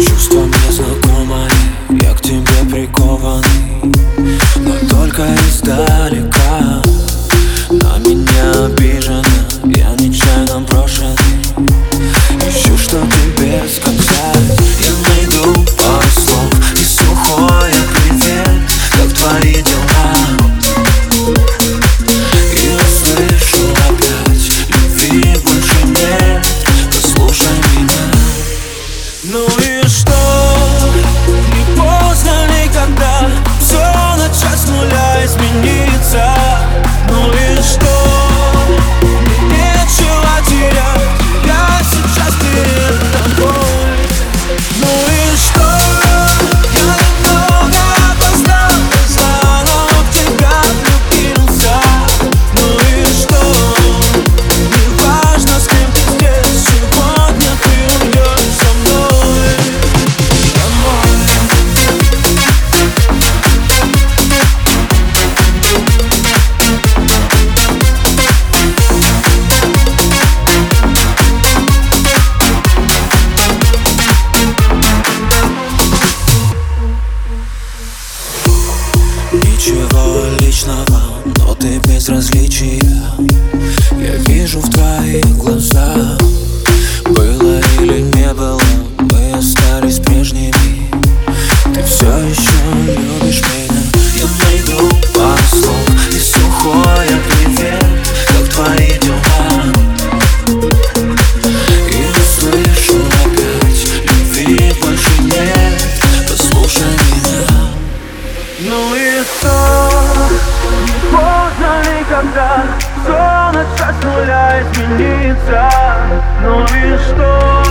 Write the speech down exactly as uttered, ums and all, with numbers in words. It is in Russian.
Чувство мне знакомое, я к тебе прикованный, но только издалека. На меня обижена, я нечаянно брошенный. Ищу, что тебе сказать. Я найду пару слов и сухое привет, как твои дела. И услышу опять: любви больше нет, послушай меня. Ну и что? Не поздно никогда все начать с нуля, измениться. Ну и что? Мне нечего терять, я сейчас перед тобой. Ну и что? Я немного опоздал, заново в тебя влюбился. Ну и что? Не важно, с кем ты здесь, сегодня ты уйдешь со мной домой. Ничего личного, но ты безразличия я вижу в твоих глазах. Было или не было, мы остались прежними. Ты все еще любишь меня. Я найду пару слов и сухое привет, как твои дела. И услышу опять: любви больше нет, послушай меня. Ну и что? Не поздно никогда все начать с нуля, измениться. Ну и что?